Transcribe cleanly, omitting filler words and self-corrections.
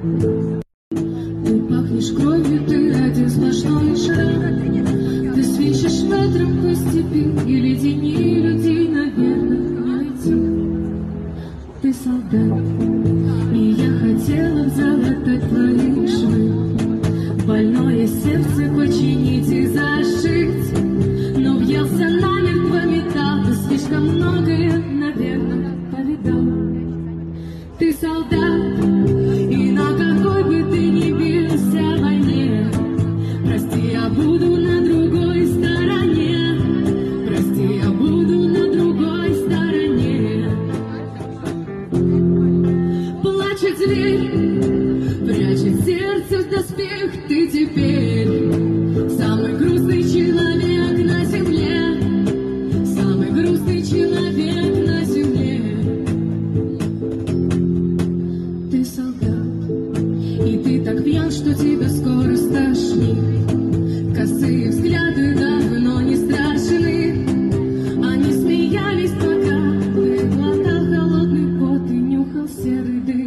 Ты пахнешь кровью, ты один сплошной шрам. Ты свищешь ветром по степи, и ледени людей, наверное, найти. Ты солдат, и я хотела залатать твои швы, больное сердце починить и зашить, но въелся намертво металл, ты слишком многое, наверное, повидал. Ты солдат, и на какой бы ты ни бился войне, прости, я буду на другой стороне, прости, я буду на другой стороне. Плачет зверь, прячет сердце в доспех, ты теперь самый грустный человек на земле, самый грустный человек на земле. Ты солдат, и ты так пьян, что тебя скоро стошнит. Косые взгляды давно не страшны, они смеялись, пока ты глотал холодный пот и нюхал серый дым.